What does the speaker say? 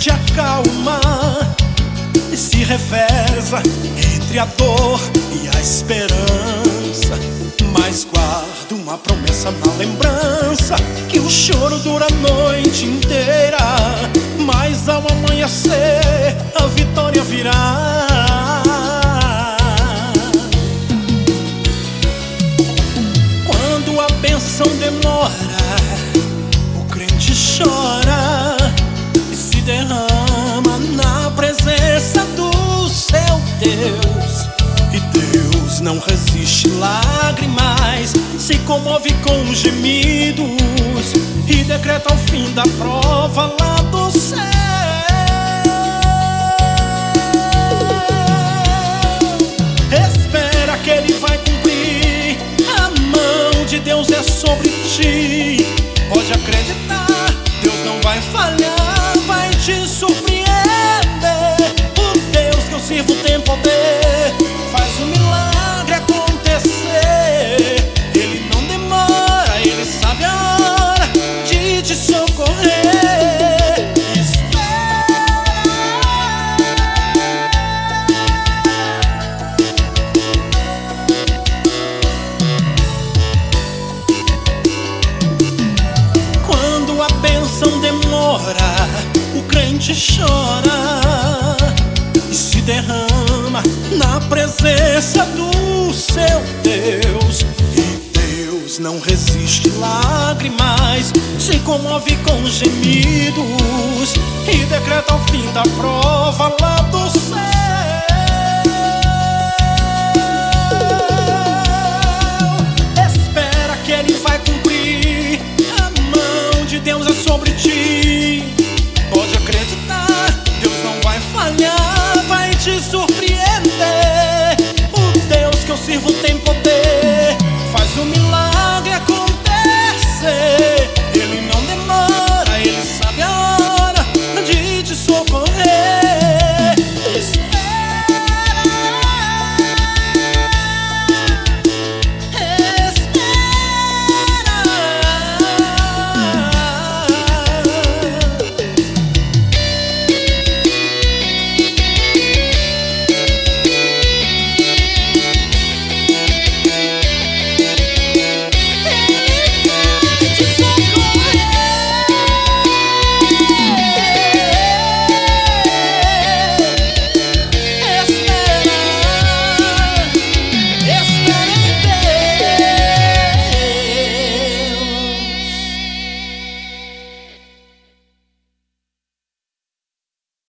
te acalma e se reversa entre a dor e a esperança. Mas guardo uma promessa na lembrança, que o choro dura a noite inteira, mas ao amanhecer a vitória virá. Quando a bênção demora, o crente chora e se derrama na presença do seu Deus. E Deus não resiste lágrimas, se comove com gemidos e decreta o fim da prova lá do céu. Espera que Ele vai cumprir, a mão de Deus é sobre ti. Pode acreditar, Deus não vai falhar, vai te surpreender. O Deus que eu sirvo tem poder, faz o milagre acontecer. Ele não demora, Ele sabe a hora de te socorrer. Quando a bênção demora, o crente chora e se derrama na presença do seu Deus. E Deus não resiste lágrimas, se comove com gemidos e decreta o fim da prova lá do céu. Espera que Ele vai cumprir,